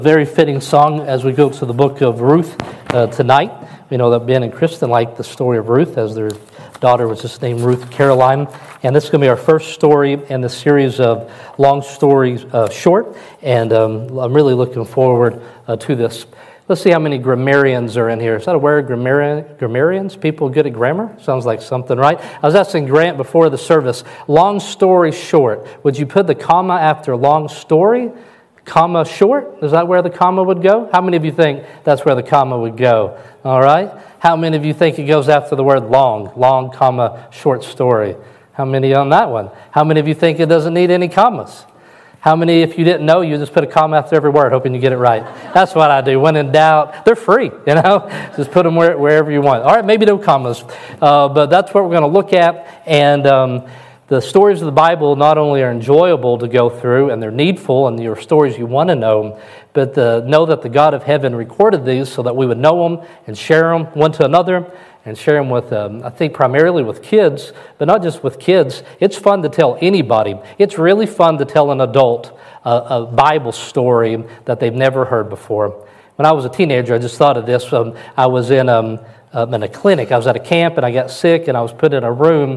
Very fitting song as we go to the book of Ruth tonight. We know that Ben and Kristen like the story of Ruth, as their daughter was just named Ruth Caroline. And this is going to be our first story in the series of long stories short. And I'm really looking forward to this. Let's see how many grammarians are in here. Is that a word, grammarians? People good at grammar? Sounds like something, right? I was asking Grant before the service, long story short. Would you put the comma after long story? Comma short? Is that where the comma would go? How many of you think that's where the comma would go? All right. How many of you think it goes after the word long? Long, comma, short story. How many on that one? How many of you think it doesn't need any commas? How many, if you didn't know, you just put a comma after every word, hoping you get it right? That's what I do. When in doubt, they're free, Just put them wherever you want. All right, maybe no commas. But that's what we're going to look at. And the stories of the Bible not only are enjoyable to go through, and they're needful, and they're stories you want to know, but know that the God of heaven recorded these so that we would know them and share them one to another, and share them with, I think, primarily with kids, but not just with kids. It's fun to tell anybody. It's really fun to tell an adult a Bible story that they've never heard before. When I was a teenager, I just thought of this. I was in a clinic. I was at a camp and I got sick and I was put in a room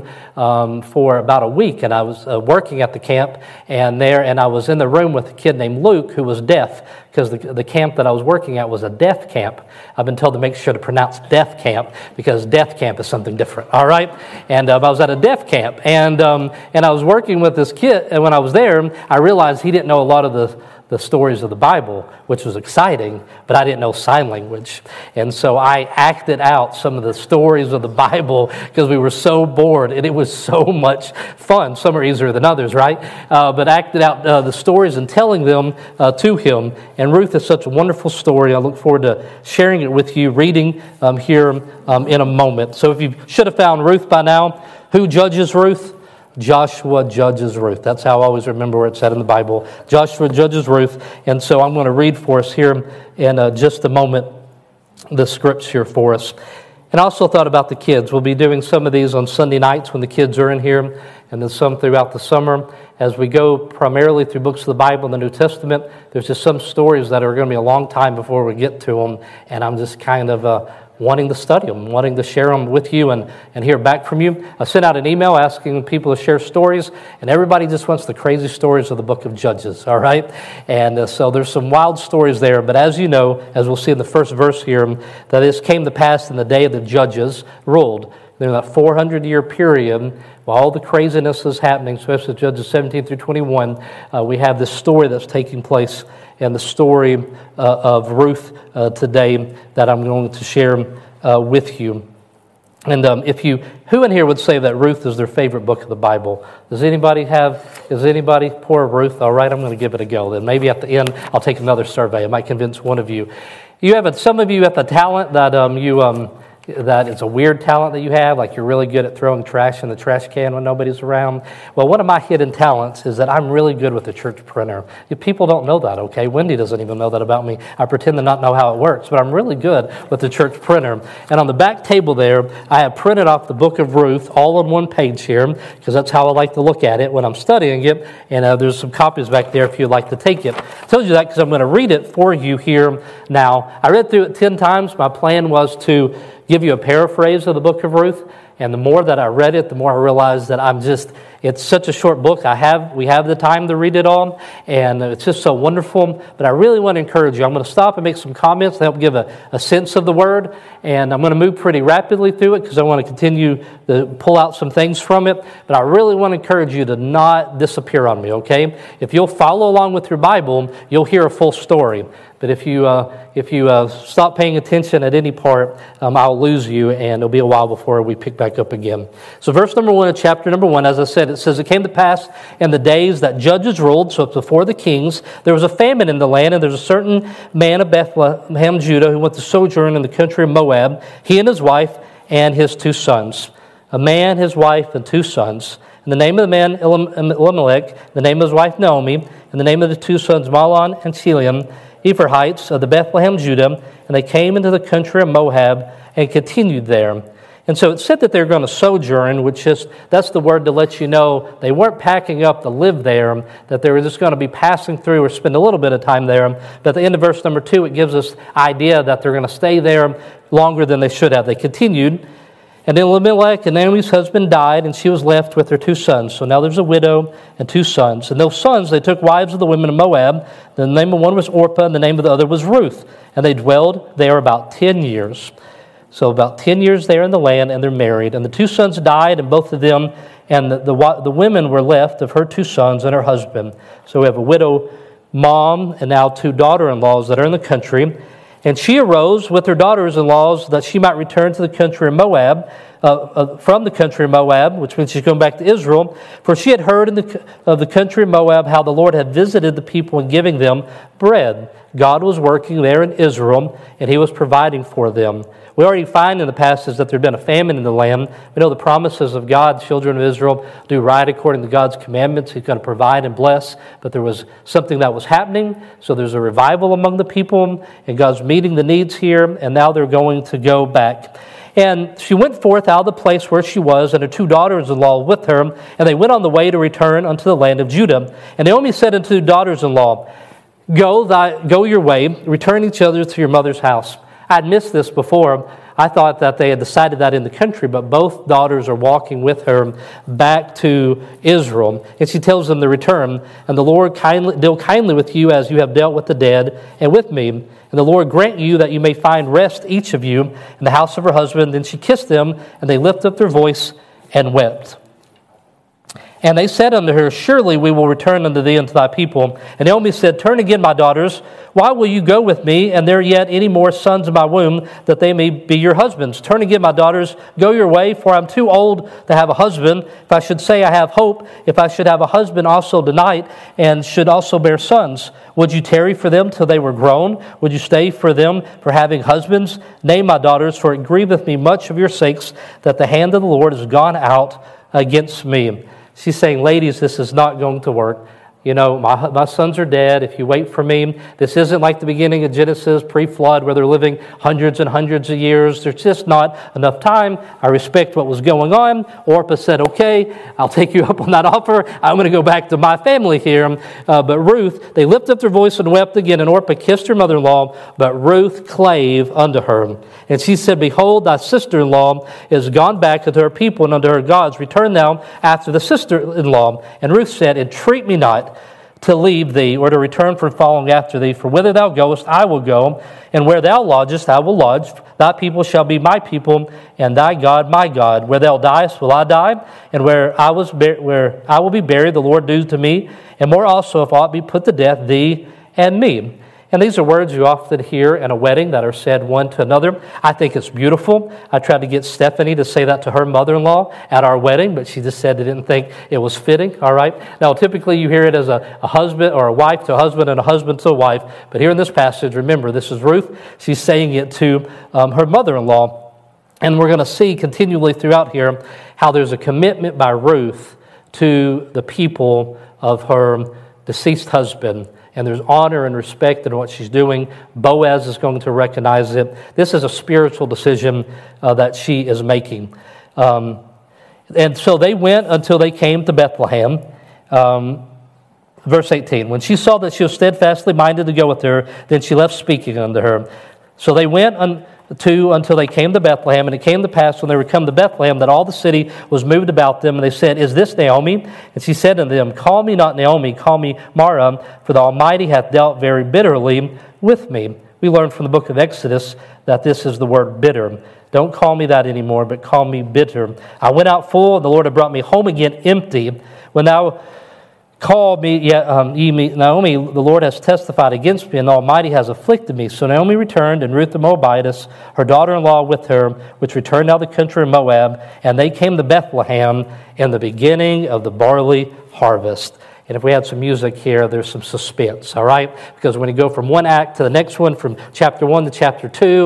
for about a week, and I was working at the camp and I was in the room with a kid named Luke who was deaf, because the camp that I was working at was a deaf camp. I've been told to make sure to pronounce deaf camp, because deaf camp is something different, all right? And I was at a deaf camp, and I was working with this kid, and when I was there, I realized he didn't know a lot of the stories of the Bible, which was exciting, but I didn't know sign language. And so I acted out some of the stories of the Bible because we were so bored, and it was so much fun. Some are easier than others, right? But acted out the stories and telling them to him. And Ruth is such a wonderful story. I look forward to sharing it with you, reading here in a moment. So if you should have found Ruth by now, who judges Ruth? Joshua judges Ruth. That's how I always remember where it's said in the Bible. Joshua judges Ruth. And so I'm going to read for us here in just a moment the scripts here for us. And I also thought about the kids. We'll be doing some of these on Sunday nights when the kids are in here, and then some throughout the summer. As we go primarily through books of the Bible and the New Testament, there's just some stories that are going to be a long time before we get to them, and I'm just kind of wanting to study them, wanting to share them with you and hear back from you. I sent out an email asking people to share stories, and everybody just wants the crazy stories of the book of Judges, all right? And so there's some wild stories there, but as you know, as we'll see in the first verse here, that this came to pass in the day of the judges ruled. In that 400-year period, while all the craziness is happening, especially Judges 17 through 21, we have this story that's taking place, and the story of Ruth today that I'm going to share with you. And who in here would say that Ruth is their favorite book of the Bible? Does anybody poor Ruth? All right, I'm going to give it a go. Then maybe at the end I'll take another survey. It might convince one of you. Some of you have the talent that it's a weird talent that you have, like you're really good at throwing trash in the trash can when nobody's around. Well, one of my hidden talents is that I'm really good with the church printer. People don't know that, okay? Wendy doesn't even know that about me. I pretend to not know how it works, but I'm really good with the church printer. And on the back table there, I have printed off the book of Ruth all on one page here, because that's how I like to look at it when I'm studying it. And there's some copies back there if you'd like to take it. I told you that because I'm going to read it for you here now. I read through it 10 times. My plan was to give you a paraphrase of the book of Ruth, and the more that I read it, the more I realized that it's such a short book. We have the time to read it all, and it's just so wonderful. But I really want to encourage you. I'm going to stop and make some comments to help give a sense of the word, and I'm going to move pretty rapidly through it because I want to continue to pull out some things from it. But I really want to encourage you to not disappear on me, okay? If you'll follow along with your Bible, you'll hear a full story. But if you stop paying attention at any part, I'll lose you, and it'll be a while before we pick back up again. So verse number 1 of chapter number 1, as I said, it says, "It came to pass in the days that judges ruled," so it's before the kings, "there was a famine in the land, and there's a certain man of Bethlehem, Judah, who went to sojourn in the country of Moab, he and his wife and his 2 sons. A man, his wife, and 2 sons. And the name of the man, Elimelech, the name of his wife, Naomi, and the name of the 2 sons, Mahlon and Chilion, Ephrahites of the Bethlehem, Judah, and they came into the country of Moab and continued there. And so it said that they were going to sojourn, that's the word to let you know they weren't packing up to live there, that they were just going to be passing through or spend a little bit of time there. But at the end of verse number 2, it gives us idea that they're going to stay there longer than they should have. They continued. And then Elimelech and Naomi's husband died, and she was left with her 2 sons. So now there's a widow and 2 sons. And those sons, they took wives of the women of Moab. The name of one was Orpah, and the name of the other was Ruth. And they dwelled there about 10 years. So about 10 years there in the land, and they're married. And the 2 sons died, and both of them, and the women were left of her 2 sons and her husband. So we have a widow mom and now 2 daughter-in-laws that are in the country. And she arose with her daughters-in-laws that she might return to the country of Moab, from the country of Moab, which means she's going back to Israel. For she had heard of the country of Moab how the Lord had visited the people in giving them bread. God was working there in Israel, and He was providing for them. We already find in the passage that there had been a famine in the land. We know the promises of God, children of Israel, do right according to God's commandments. He's going to provide and bless. But there was something that was happening. So there's a revival among the people, and God's meeting the needs here, and now they're going to go back. And she went forth out of the place where she was, and her 2 daughters-in-law with her, and they went on the way to return unto the land of Judah. And Naomi said unto the daughters-in-law, Go your way, return each other to your mother's house. I'd missed this before. I thought that they had decided that in the country, but both daughters are walking with her back to Israel. And she tells them to return, and the Lord deal kindly with you as you have dealt with the dead and with me. And the Lord grant you that you may find rest, each of you, in the house of her husband. Then she kissed them, and they lifted up their voice and wept. And they said unto her, Surely we will return unto thee and to thy people. And Naomi said, Turn again, my daughters. Why will you go with me? And there yet any more sons of my womb, that they may be your husbands? Turn again, my daughters. Go your way, for I'm too old to have a husband. If I should say I have hope, if I should have a husband also tonight, and should also bear sons, would you tarry for them till they were grown? Would you stay for them for having husbands? Nay, my daughters, for it grieveth me much of your sakes, that the hand of the Lord is gone out against me. She's saying, ladies, this is not going to work. You know, my sons are dead. If you wait for me, this isn't like the beginning of Genesis, pre-flood, where they're living hundreds and hundreds of years. There's just not enough time. I respect what was going on. Orpah said, okay, I'll take you up on that offer. I'm going to go back to my family here. But Ruth, they lifted up their voice and wept again. And Orpah kissed her mother-in-law, but Ruth clave unto her. And she said, Behold, thy sister-in-law is gone back unto her people and unto her gods. Return thou after the sister-in-law. And Ruth said, Entreat me not to leave thee, or to return from following after thee. For whither thou goest, I will go, and where thou lodgest, I will lodge. Thy people shall be my people, and thy God my God. Where thou diest, will I die, and where I will be buried, the Lord do to me. And more also, if aught be put to death, thee and me. And these are words you often hear in a wedding that are said one to another. I think it's beautiful. I tried to get Stephanie to say that to her mother-in-law at our wedding, but she just said they didn't think it was fitting, all right? Now, typically you hear it as a husband or a wife to a husband and a husband to a wife, but here in this passage, remember, this is Ruth. She's saying it to her mother-in-law. And we're going to see continually throughout here how there's a commitment by Ruth to the people of her deceased husband. And there's honor and respect in what she's doing. Boaz is going to recognize it. This is a spiritual decision that she is making. And so they went until they came to Bethlehem. Verse 18, when she saw that she was steadfastly minded to go with her, then she left speaking unto her. So they went until they came to Bethlehem, and it came to pass when they were come to Bethlehem that all the city was moved about them, and they said, Is this Naomi? And she said unto them, Call me not Naomi, call me Mara, for the Almighty hath dealt very bitterly with me. We learned from the book of Exodus that this is the word bitter. Don't call me that anymore, but call me bitter. I went out full, and the Lord had brought me home again empty. When thou called me, Naomi, the Lord has testified against me, and the Almighty has afflicted me. So Naomi returned, and Ruth the Moabitess, her daughter-in-law with her, which returned out of the country of Moab, and they came to Bethlehem in the beginning of the barley harvest. And if we had some music here, there's some suspense, all right? Because when you go from one act to the next one, from chapter 1 to chapter 2,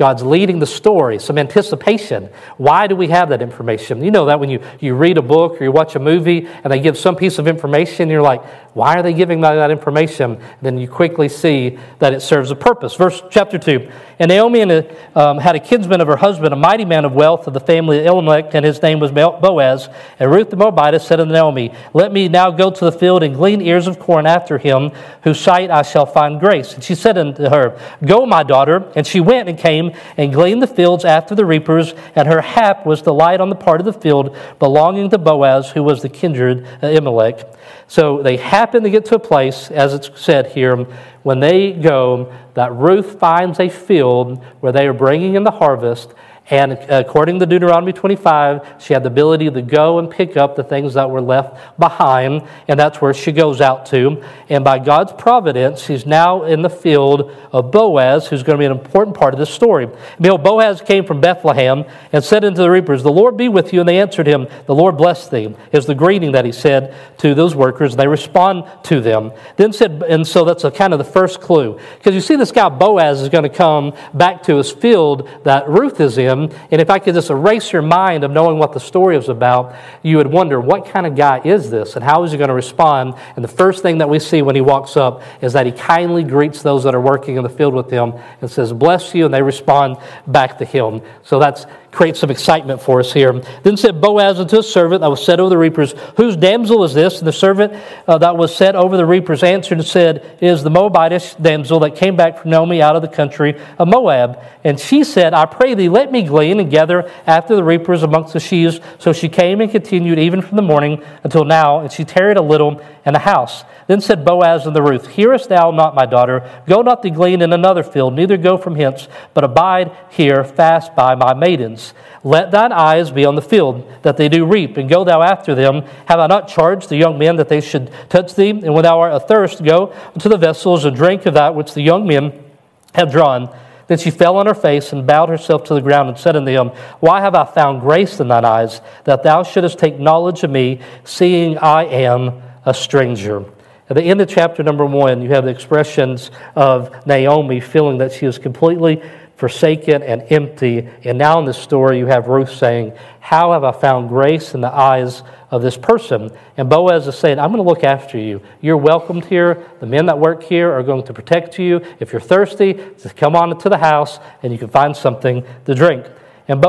God's leading the story, some anticipation. Why do we have that information? You know that when you read a book or you watch a movie and they give some piece of information, you're like, why are they giving that information? Then you quickly see that it serves a purpose. Chapter 2. And Naomi had a kinsman of her husband, a mighty man of wealth of the family of Elimelech, and his name was Boaz. And Ruth the Moabitess said unto Naomi, let me now go to the field and glean ears of corn after him, whose sight I shall find grace. And she said unto her, go, my daughter. And she went and came and gleaned the fields after the reapers, and her hap was the light on the part of the field belonging to Boaz, who was the kindred of Elimelech. So they happen to get to a place, as it's said here, when they go, that Ruth finds a field where they are bringing in the harvest. And according to Deuteronomy 25, she had the ability to go and pick up the things that were left behind, and that's where she goes out to. And by God's providence, she's now in the field of Boaz, who's going to be an important part of this story. Behold, Boaz came from Bethlehem and said unto the reapers, the Lord be with you. And they answered him, the Lord bless thee, is the greeting that he said to those workers. And they respond to them. Then said, and so that's kind of the first clue. Because you see this guy Boaz is going to come back to his field that Ruth is in. And if I could just erase your mind of knowing what the story is about, you would wonder, what kind of guy is this? And how is he going to respond? And the first thing that we see when he walks up is that he kindly greets those that are working in the field with him and says, bless you, and they respond back to him. So that creates some excitement for us here. Then said Boaz unto his servant that was set over the reapers, whose damsel is this? And the servant that was set over the reapers answered and said, it is the Moabitish damsel that came back from Naomi out of the country of Moab. And she said, I pray thee, let me glean and gather after the reapers amongst the sheaves. So she came and continued even from the morning until now, and she tarried a little in the house. Then said Boaz unto Ruth, hearest thou not, my daughter? Go not to glean in another field, neither go from hence, but abide here fast by my maidens. Let thine eyes be on the field, that they do reap, and go thou after them. Have I not charged the young men that they should touch thee? And when thou art athirst, go unto the vessels and drink of that which the young men have drawn. Then she fell on her face and bowed herself to the ground and said unto him, why have I found grace in thine eyes, that thou shouldest take knowledge of me, seeing I am a stranger? At the end of chapter number 1, you have the expressions of Naomi feeling that she is completely forsaken and empty. And now in this story, you have Ruth saying, how have I found grace in the eyes of this person? And Boaz is saying, I'm going to look after you. You're welcomed here. The men that work here are going to protect you. If you're thirsty, just come on into the house and you can find something to drink. And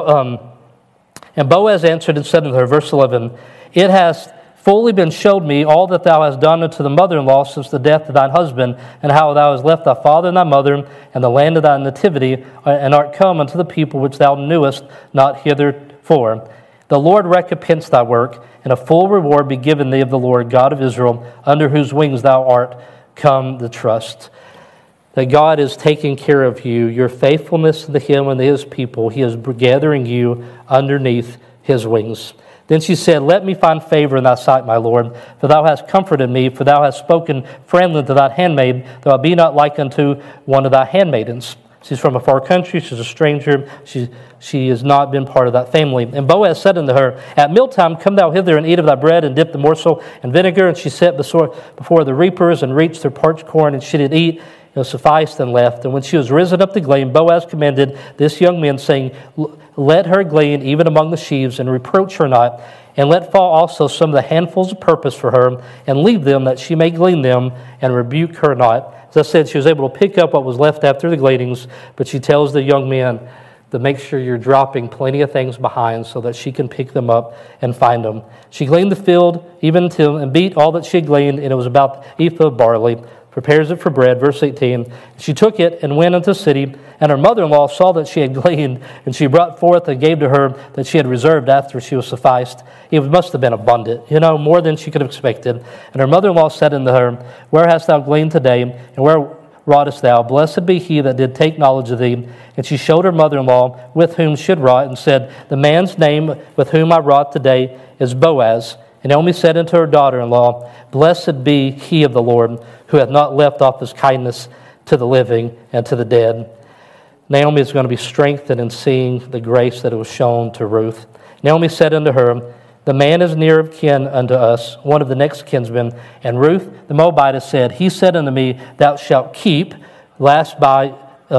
Boaz answered and said unto her, verse 11, it has fully been showed me all that thou hast done unto the mother-in-law since the death of thine husband, and how thou hast left thy father and thy mother and the land of thy nativity, and art come unto the people which thou knewest not hitherto. The Lord recompense thy work, and a full reward be given thee of the Lord God of Israel, under whose wings thou art come to trust. That God is taking care of you, your faithfulness to Him and to His people. He is gathering you underneath His wings. Then she said, let me find favor in thy sight, my Lord, for thou hast comforted me, for thou hast spoken friendly to thy handmaid, though I be not like unto one of thy handmaidens. She's from a far country, she's a stranger, she has not been part of that family. And Boaz said unto her, at mealtime come thou hither and eat of thy bread, and dip the morsel in vinegar. And she sat before the reapers, and reached their parched corn, and she did eat, and sufficed and left. And when she was risen up to glean, Boaz commanded this young man, saying, let her glean even among the sheaves, and reproach her not, and let fall also some of the handfuls of purpose for her, and leave them, that she may glean them, and rebuke her not. As I said, she was able to pick up what was left after the gleanings, but she tells the young man to make sure you're dropping plenty of things behind so that she can pick them up and find them. She gleaned the field even till, and beat all that she had gleaned, and it was about an ephah of barley, prepares it for bread. Verse 18, she took it and went into the city, and her mother-in-law saw that she had gleaned, and she brought forth and gave to her that she had reserved after she was sufficed. It must have been abundant, more than she could have expected. And her mother-in-law said unto her, where hast thou gleaned today, and where wroughtest thou? Blessed be he that did take knowledge of thee. And she showed her mother-in-law with whom she had wrought, and said, the man's name with whom I wrought today is Boaz. And Naomi said unto her daughter-in-law, blessed be he of the Lord, who hath not left off his kindness to the living and to the dead. Naomi is going to be strengthened in seeing the grace that was shown to Ruth. Naomi said unto her, the man is near of kin unto us, one of the next kinsmen. And Ruth the Moabitess said, he said unto me, thou shalt keep last by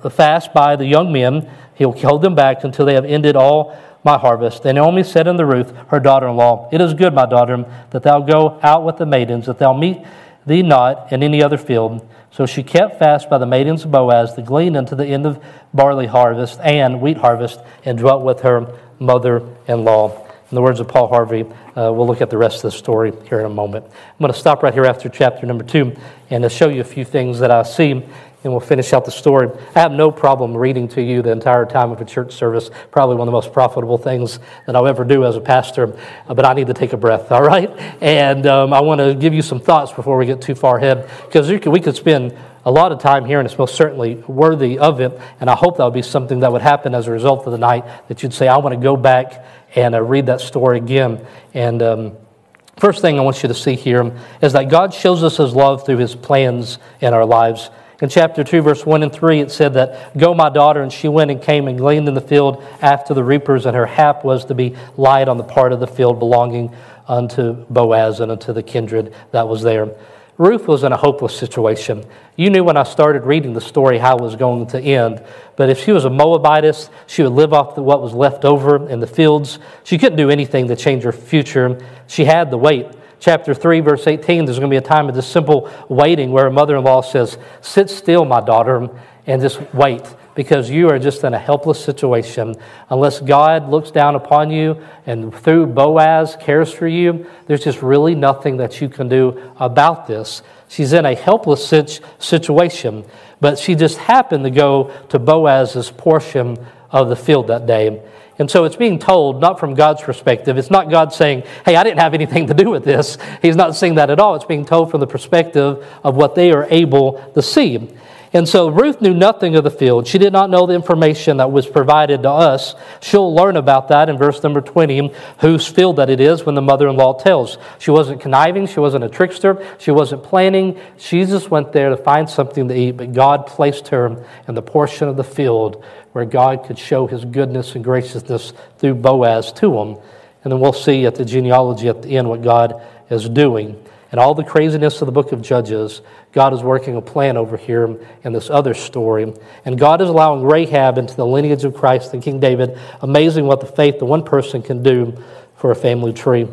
fast by the young men. He'll hold them back until they have ended all my harvest. And Naomi said unto Ruth, her daughter-in-law, It is good, my daughter, that thou go out with the maidens, that thou meet thee not in any other field. So she kept fast by the maidens of Boaz to glean unto the end of barley harvest and wheat harvest, and dwelt with her mother-in-law. In the words of Paul Harvey, we'll look at the rest of the story here in a moment. I'm going to stop right here after chapter number 2 and show you a few things that I see, and we'll finish out the story. I have no problem reading to you the entire time of a church service, probably one of the most profitable things that I'll ever do as a pastor, but I need to take a breath, all right? And I want to give you some thoughts before we get too far ahead, because we could spend a lot of time here, and it's most certainly worthy of it, and I hope that would be something that would happen as a result of the night, that you'd say, I want to go back and read that story again. And first thing I want you to see here is that God shows us His love through His plans in our lives. In chapter 2, verse 1 and 3, it said that, Go, my daughter, and she went and came and gleaned in the field after the reapers, and her hap was to be light on the part of the field belonging unto Boaz and unto the kindred that was there. Ruth was in a hopeless situation. You knew when I started reading the story how it was going to end. But if she was a Moabitess, she would live off what was left over in the fields. She couldn't do anything to change her future. She had to wait. Chapter 3, verse 18, there's going to be a time of just simple waiting where her mother-in-law says, Sit still, my daughter, and just wait, because you are just in a helpless situation. Unless God looks down upon you and through Boaz cares for you, there's just really nothing that you can do about this. She's in a helpless situation, but she just happened to go to Boaz's portion of the field that day. And so it's being told, not from God's perspective. It's not God saying, hey, I didn't have anything to do with this. He's not saying that at all. It's being told from the perspective of what they are able to see. And so Ruth knew nothing of the field. She did not know the information that was provided to us. She'll learn about that in verse number 20, whose field that it is when the mother-in-law tells. She wasn't conniving. She wasn't a trickster. She wasn't planning. She just went there to find something to eat, but God placed her in the portion of the field where God could show His goodness and graciousness through Boaz to him. And then we'll see at the genealogy at the end what God is doing. And all the craziness of the book of Judges, God is working a plan over here in this other story. And God is allowing Rahab into the lineage of Christ and King David. Amazing what the faith of one person can do for a family tree.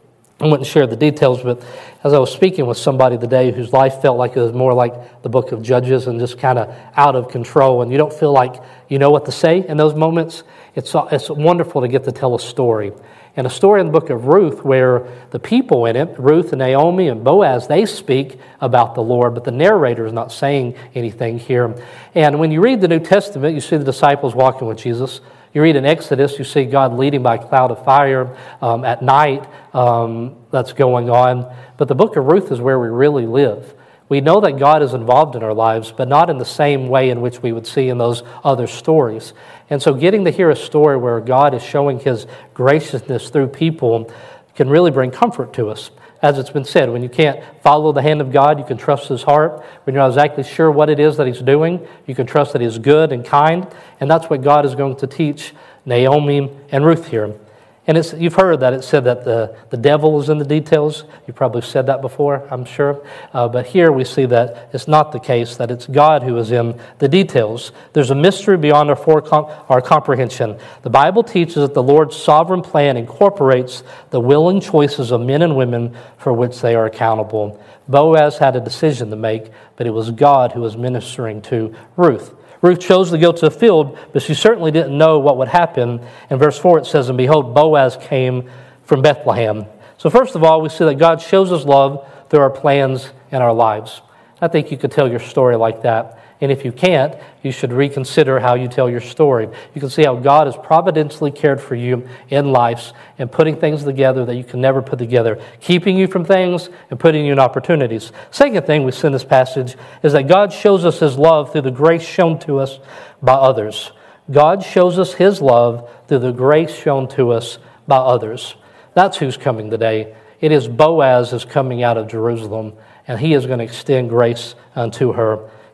I wouldn't share the details, but as I was speaking with somebody today whose life felt like it was more like the book of Judges and just kind of out of control, and you don't feel like you know what to say in those moments, it's wonderful to get to tell a story. And a story in the book of Ruth where the people in it, Ruth and Naomi and Boaz, they speak about the Lord, but the narrator is not saying anything here. And when you read the New Testament, you see the disciples walking with Jesus. You read in Exodus, you see God leading by a cloud of fire at night that's going on. But the book of Ruth is where we really live. We know that God is involved in our lives, but not in the same way in which we would see in those other stories. And so getting to hear a story where God is showing His graciousness through people can really bring comfort to us. As it's been said, when you can't follow the hand of God, you can trust His heart. When you're not exactly sure what it is that He's doing, you can trust that He's good and kind. And that's what God is going to teach Naomi and Ruth here. And you've heard that it said that the devil is in the details. You've probably said that before, I'm sure. But here we see that it's not the case, that it's God who is in the details. There's a mystery beyond our comprehension. The Bible teaches that the Lord's sovereign plan incorporates the willing choices of men and women for which they are accountable. Boaz had a decision to make, but it was God who was ministering to Ruth. Ruth chose to go to the field, but she certainly didn't know what would happen. In verse 4 it says, And behold, Boaz came from Bethlehem. So first of all, we see that God shows His love through our plans and our lives. I think you could tell your story like that. And if you can't, you should reconsider how you tell your story. You can see how God has providentially cared for you in life and putting things together that you can never put together, keeping you from things and putting you in opportunities. Second thing we see in this passage is that God shows us His love through the grace shown to us by others. God shows us His love through the grace shown to us by others. That's who's coming today. It is Boaz is coming out of Jerusalem, and he is going to extend grace unto her.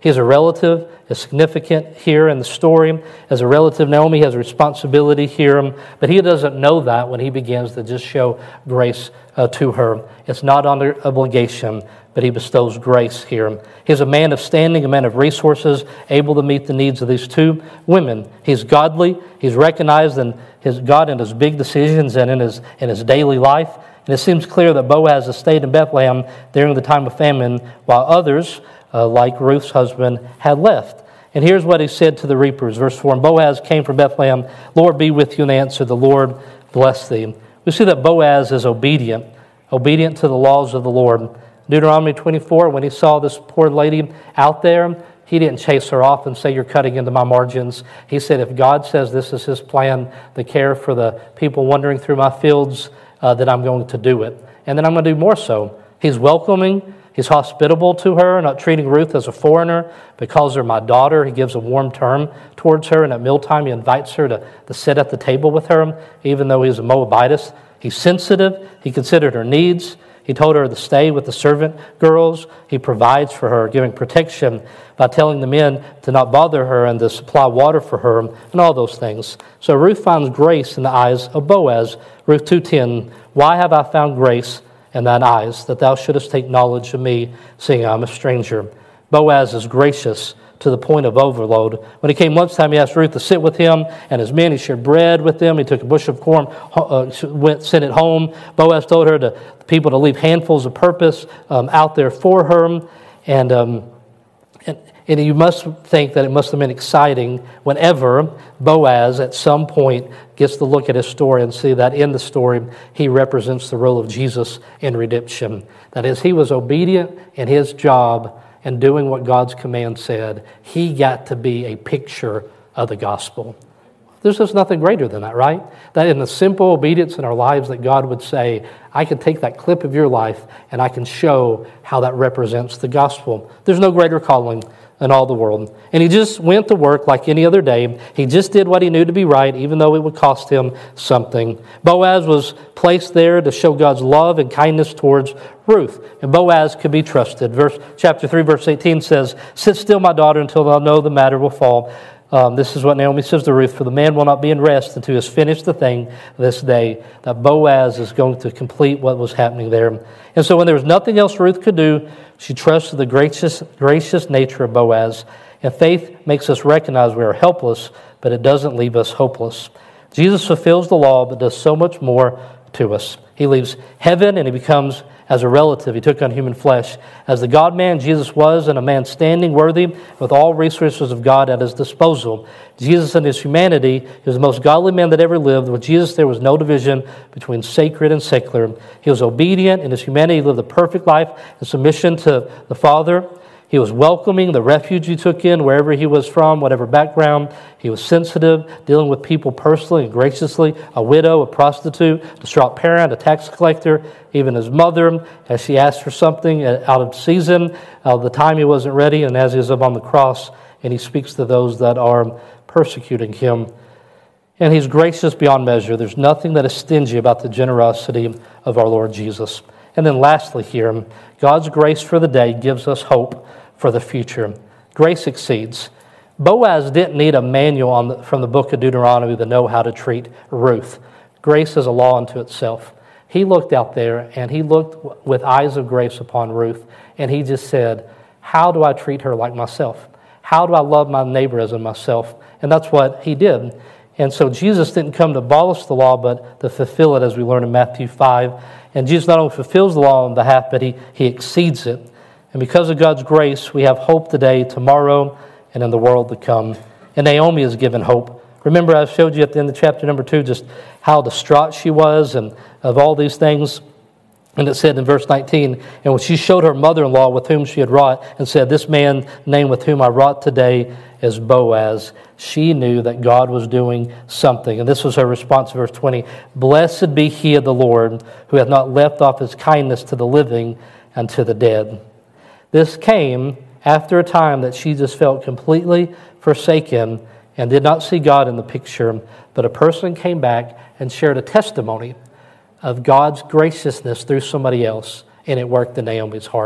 He's a relative, is significant here in the story. As a relative, Naomi has a responsibility here, but he doesn't know that when he begins to just show grace to her. It's not under obligation, but he bestows grace here. He's a man of standing, a man of resources, able to meet the needs of these two women. He's godly. He's recognized in his God in his big decisions and in his daily life. And it seems clear that Boaz has stayed in Bethlehem during the time of famine, while others, like Ruth's husband, had left. And here's what he said to the reapers, verse 4. And Boaz came from Bethlehem. Lord be with you. And they answered, the Lord bless thee. We see that Boaz is obedient to the laws of the Lord. Deuteronomy 24, when he saw this poor lady out there, he didn't chase her off and say, you're cutting into my margins. He said, if God says this is his plan, the care for the people wandering through my fields, then I'm going to do it. And then I'm going to do more so. He's welcoming. He's hospitable to her, not treating Ruth as a foreigner, but calls her my daughter. He gives a warm term towards her, and at mealtime he invites her to sit at the table with her, even though he's a Moabitess. He's sensitive. He considered her needs. He told her to stay with the servant girls. He provides for her, giving protection by telling the men to not bother her and to supply water for her and all those things. So Ruth finds grace in the eyes of Boaz. Ruth 2:10, why have I found grace in thine eyes, that thou shouldest take knowledge of me, seeing I am a stranger? Boaz is gracious to the point of overload. When he came lunchtime, he asked Ruth to sit with him and his men. He shared bread with them. He took a bushel of corn, sent it home. Boaz told her the people to leave handfuls of purpose out there for her. And you must think that it must have been exciting whenever Boaz at some point gets to look at his story and see that in the story he represents the role of Jesus in redemption. That is, he was obedient in his job and doing what God's command said. He got to be a picture of the gospel. There's just nothing greater than that, right? That in the simple obedience in our lives that God would say, I can take that clip of your life and I can show how that represents the gospel. There's no greater calling in all the world. And he just went to work like any other day. He just did what he knew to be right, even though it would cost him something. Boaz was placed there to show God's love and kindness towards Ruth. And Boaz could be trusted. Chapter 3, verse 18 says, sit still, my daughter, until thou know the matter will fall. This is what Naomi says to Ruth, for the man will not be in rest until he has finished the thing this day. That Boaz is going to complete what was happening there. And so when there was nothing else Ruth could do, she trusted the gracious nature of Boaz. And faith makes us recognize we are helpless, but it doesn't leave us hopeless. Jesus fulfills the law, but does so much more to us. He leaves heaven and he becomes as a relative. He took on human flesh. As the God-man Jesus was, and a man standing worthy with all resources of God at his disposal. Jesus in his humanity, he was the most godly man that ever lived. With Jesus, there was no division between sacred and secular. He was obedient in his humanity. He lived a perfect life in submission to the Father. He was welcoming the refuge he took in wherever he was from, whatever background. He was sensitive, dealing with people personally and graciously, a widow, a prostitute, a distraught parent, a tax collector, even his mother, as she asked for something out of season, the time he wasn't ready, and as he is up on the cross, and he speaks to those that are persecuting him. And he's gracious beyond measure. There's nothing that is stingy about the generosity of our Lord Jesus. And then lastly here, God's grace for the day gives us hope for the future. Grace exceeds. Boaz didn't need a manual from the book of Deuteronomy to know how to treat Ruth. Grace is a law unto itself. He looked out there and he looked with eyes of grace upon Ruth, and he just said, how do I treat her like myself? How do I love my neighbor as myself? And that's what he did. And so Jesus didn't come to abolish the law, but to fulfill it, as we learn in Matthew 5. And Jesus not only fulfills the law on behalf, but he exceeds it. And because of God's grace, we have hope today, tomorrow, and in the world to come. And Naomi is given hope. Remember, I showed you at the end of chapter number 2 just how distraught she was and of all these things. And it said in verse 19, and when she showed her mother-in-law with whom she had wrought, and said, this man named with whom I wrought today is Boaz, she knew that God was doing something. And this was her response, verse 20, blessed be he of the Lord, who hath not left off his kindness to the living and to the dead. This came after a time that she just felt completely forsaken and did not see God in the picture, but a person came back and shared a testimony of God's graciousness through somebody else, and it worked in Naomi's heart.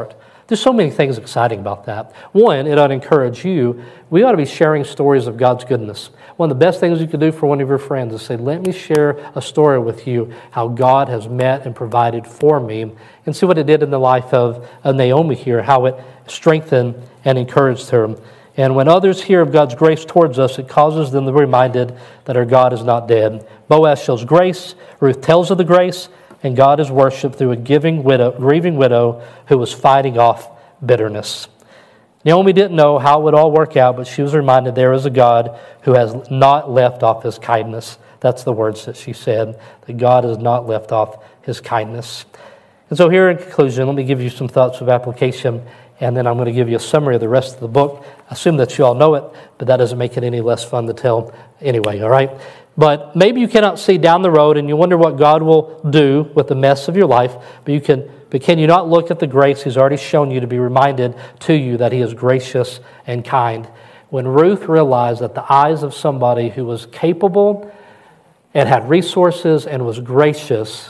There's so many things exciting about that. One, it ought to encourage you. We ought to be sharing stories of God's goodness. One of the best things you can do for one of your friends is say, let me share a story with you how God has met and provided for me, and see what it did in the life of Naomi here, how it strengthened and encouraged her. And when others hear of God's grace towards us, it causes them to be reminded that our God is not dead. Boaz shows grace, Ruth tells of the grace, and God is worshipped through a grieving widow who was fighting off bitterness. Naomi didn't know how it would all work out, but she was reminded there is a God who has not left off his kindness. That's the words that she said, that God has not left off his kindness. And so here in conclusion, let me give you some thoughts of application, and then I'm going to give you a summary of the rest of the book. I assume that you all know it, but that doesn't make it any less fun to tell anyway, all right? But maybe you cannot see down the road, and you wonder what God will do with the mess of your life, but can you not look at the grace he's already shown you to be reminded to you that he is gracious and kind? When Ruth realized that the eyes of somebody who was capable and had resources and was gracious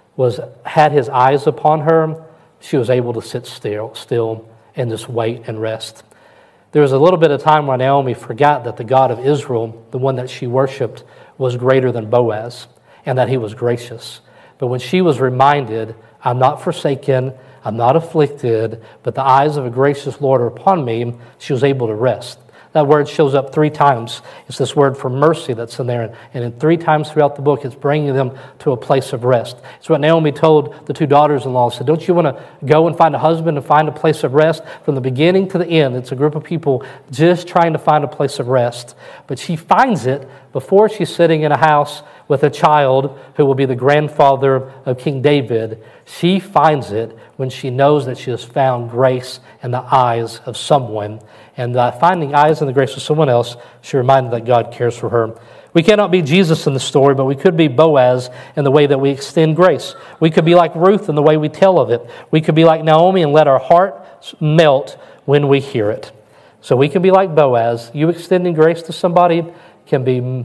had his eyes upon her, she was able to sit still and just wait and rest. There was a little bit of time when Naomi forgot that the God of Israel, the one that she worshipped, was greater than Boaz, and that he was gracious. But when she was reminded, I'm not forsaken, I'm not afflicted, but the eyes of a gracious Lord are upon me, she was able to rest. That word shows up 3 times. It's this word for mercy that's in there. And 3 times throughout the book, it's bringing them to a place of rest. It's what Naomi told the 2 daughters-in-law. She said, don't you want to go and find a husband and find a place of rest? From the beginning to the end, it's a group of people just trying to find a place of rest. But she finds it before she's sitting in a house with a child who will be the grandfather of King David. She finds it when she knows that she has found grace in the eyes of someone. And finding eyes in the grace of someone else, she reminded that God cares for her. We cannot be Jesus in the story, but we could be Boaz in the way that we extend grace. We could be like Ruth in the way we tell of it. We could be like Naomi and let our heart melt when we hear it. So we can be like Boaz. You extending grace to somebody can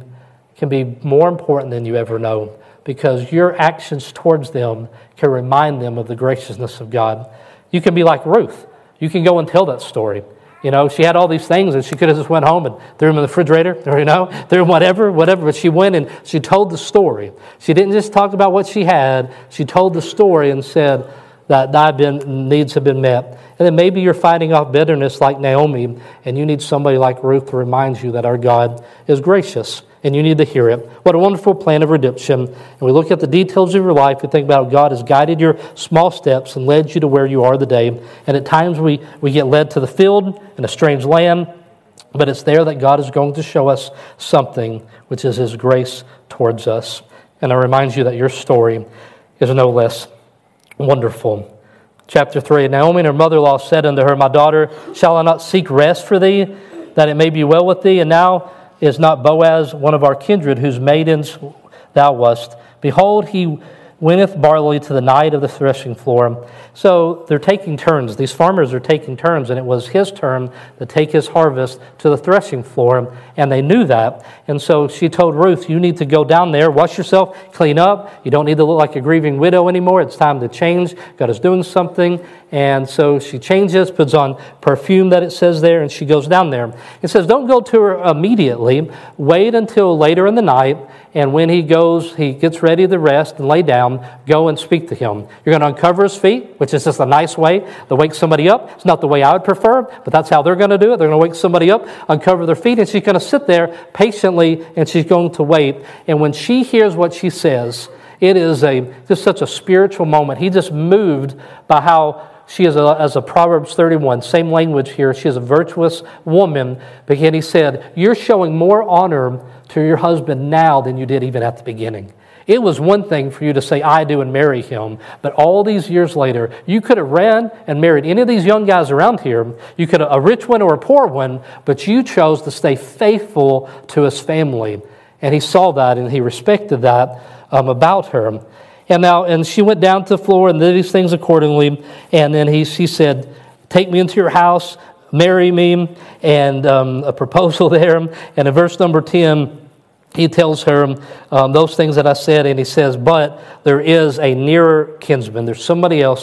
be more important than you ever know, because your actions towards them can remind them of the graciousness of God. You can be like Ruth. You can go and tell that story. You know, she had all these things, and she could have just went home and threw them in the refrigerator, or, threw them whatever. But she went and she told the story. She didn't just talk about what she had. She told the story and said that needs have been met. And then maybe you're fighting off bitterness like Naomi, and you need somebody like Ruth to remind you that our God is gracious, and you need to hear it. What a wonderful plan of redemption. And we look at the details of your life. We think about how God has guided your small steps and led you to where you are today. And at times we get led to the field in a strange land, but it's there that God is going to show us something, which is his grace towards us. And I remind you that your story is no less wonderful. Chapter 3, Naomi and her mother-in-law said unto her, My daughter, shall I not seek rest for thee, that it may be well with thee? And now is not Boaz one of our kindred, whose maidens thou wast? Behold, he winneth barley to the night of the threshing floor. So they're taking turns. These farmers are taking turns, and it was his turn to take his harvest to the threshing floor, and they knew that. And so she told Ruth, you need to go down there, wash yourself, clean up. You don't need to look like a grieving widow anymore. It's time to change. God is doing something. And so she changes, puts on perfume that it says there, and she goes down there. It says, don't go to her immediately. Wait until later in the night, and when he gets ready to rest and lay down, go and speak to him. You're going to uncover his feet, which is just a nice way to wake somebody up. It's not the way I would prefer, but that's how they're going to do it. They're going to wake somebody up, uncover their feet, and she's going to sit there patiently, and she's going to wait. And when she hears what she says, it is just such a spiritual moment. He just moved by how she is, as a Proverbs 31, same language here. She is a virtuous woman. But yet he said, you're showing more honor to your husband now than you did even at the beginning. It was one thing for you to say, I do, and marry him. But all these years later, you could have ran and married any of these young guys around here. You could have a rich one or a poor one, but you chose to stay faithful to his family. And he saw that, and he respected that about her. And she went down to the floor and did these things accordingly. And then she said, take me into your house, marry me, and a proposal there. And in verse number 10, he tells her those things that I said, and he says, but there is a nearer kinsman. There's somebody else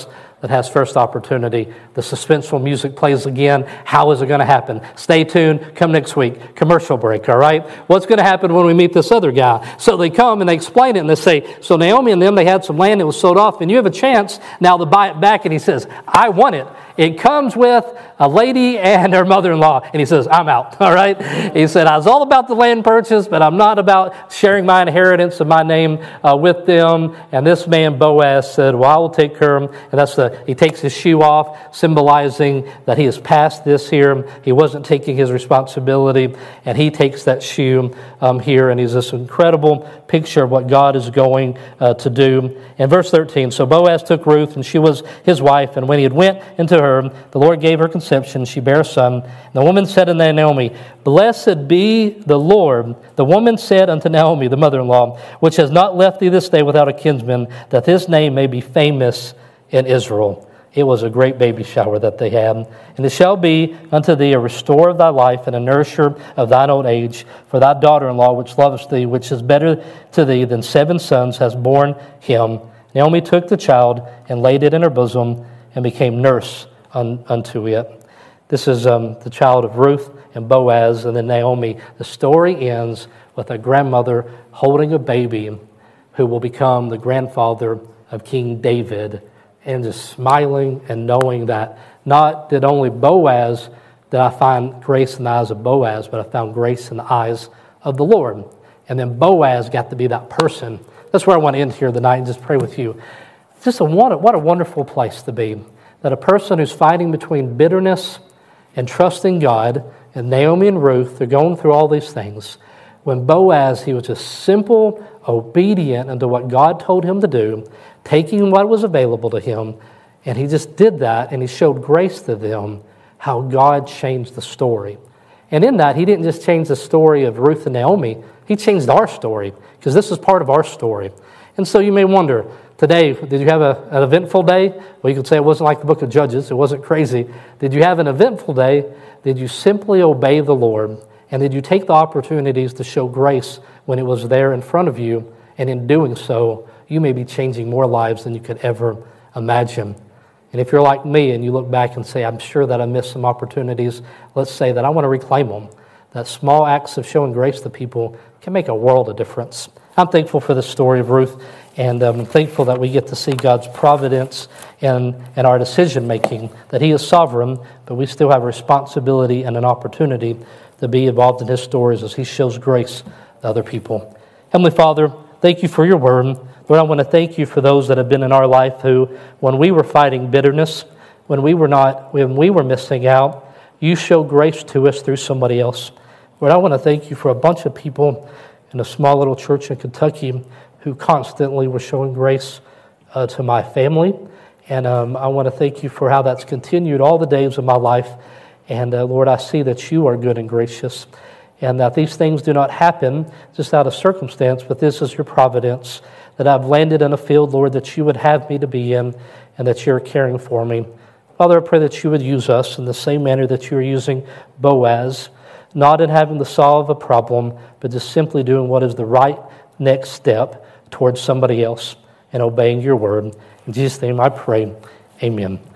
that has first opportunity. The suspenseful music plays again. How is it going to happen? Stay tuned. Come next week. Commercial break, all right? What's going to happen when we meet this other guy? So they come and they explain it and they say, so Naomi and them, they had some land that was sold off and you have a chance now to buy it back. And he says, I want it. It comes with a lady and her mother-in-law. And he says, I'm out, all right? He said, I was all about the land purchase, but I'm not about sharing my inheritance and my name with them. And this man, Boaz, said, well, I will take care of him. And he takes his shoe off, symbolizing that he has passed this here. He wasn't taking his responsibility. And he takes that shoe here. And he's this incredible picture of what God is going to do. In verse 13, so Boaz took Ruth, and she was his wife. And when he had went into her, the Lord gave her conception. She bare a son. And the woman said unto Naomi, Blessed be the Lord. The woman said unto Naomi, the mother-in-law, which has not left thee this day without a kinsman, that his name may be famous in Israel. It was a great baby shower that they had. And it shall be unto thee a restorer of thy life and a nourisher of thine old age. For thy daughter-in-law, which loveth thee, which is better to thee than 7 sons, has borne him. Naomi took the child and laid it in her bosom and became nurse unto it. This is the child of Ruth and Boaz, and then Naomi. The story ends with a grandmother holding a baby who will become the grandfather of King David, and just smiling and knowing that not that only Boaz did I find grace in the eyes of Boaz, but I found grace in the eyes of the Lord. And then Boaz got to be that person. That's where I want to end here tonight and just pray with you. Just what a wonderful place to be. That a person who's fighting between bitterness and trusting God, and Naomi and Ruth, they're going through all these things. When Boaz, he was just simple, obedient unto what God told him to do, taking what was available to him, and he just did that, and he showed grace to them, how God changed the story. And in that, he didn't just change the story of Ruth and Naomi, he changed our story, because this is part of our story. And so you may wonder, today, did you have an eventful day? Well, you could say it wasn't like the book of Judges. It wasn't crazy. Did you have an eventful day? Did you simply obey the Lord? And did you take the opportunities to show grace when it was there in front of you? And in doing so, you may be changing more lives than you could ever imagine. And if you're like me and you look back and say, I'm sure that I missed some opportunities, let's say that I want to reclaim them. That small acts of showing grace to people can make a world of difference. I'm thankful for the story of Ruth, and I'm thankful that we get to see God's providence in our decision-making, that He is sovereign, but we still have a responsibility and an opportunity to be involved in His stories as He shows grace to other people. Heavenly Father, thank You for Your word. Lord, I want to thank You for those that have been in our life who, when we were fighting bitterness, when we were missing out, You showed grace to us through somebody else. Lord, I want to thank You for a bunch of people in a small little church in Kentucky who constantly were showing grace to my family. And I want to thank You for how that's continued all the days of my life. And Lord, I see that You are good and gracious, and that these things do not happen just out of circumstance, but this is Your providence, that I've landed in a field, Lord, that You would have me to be in, and that You're caring for me. Father, I pray that You would use us in the same manner that You are using Boaz, not in having to solve a problem, but just simply doing what is the right next step towards somebody else and obeying Your word. In Jesus' name I pray, amen.